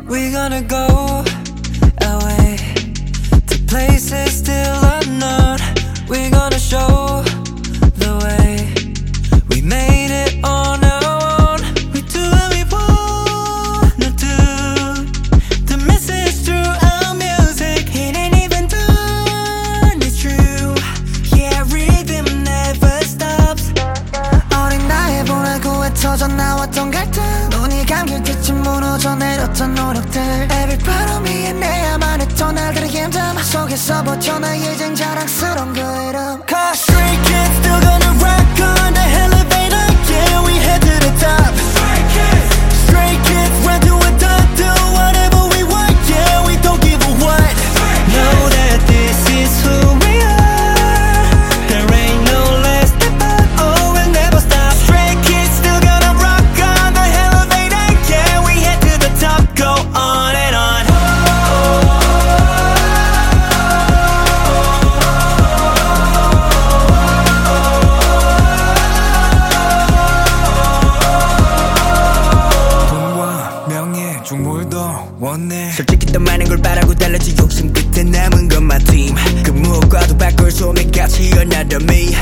We gonna go away to places still unknown. We gonna show the way. We made it on our own. We do what we wanna do. The message through our music, it ain't even done, it's true. Yeah, rhythm never stops. 어린 나에 보내고 흩어져 나왔던 갈등, 눈이 감길 때쯤 무너져 내렸던 노력들. Every part of me 내야만 했던 날들의 힘듦 속에서 버텨나의 쟁 자랑스러운 그 이름. Cause Stray Kids still gonna rock on the elevator. Yeah, we head to the top. Stray Kids run to a top, do whatever we want. Yeah, we don't give a what. Know that this is who we are. There ain't no less step up. Oh, we'll never stop. Stray Kids still gonna rock on the elevator. Yeah, we head to the top. Go on and on. 원해. 솔직히 더 많은 걸 바라고 달라지 욕심 끝에 남은 건 my team. 그 무엇과도 바꿀 수 없는 가치 another me.